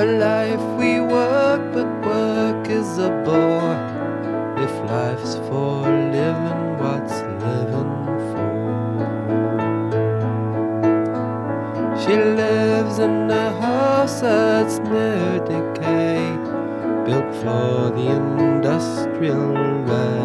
For life we work, but work is a bore. If life's for living, what's living for? She lives in a house that's near decay, built for the industrial railway.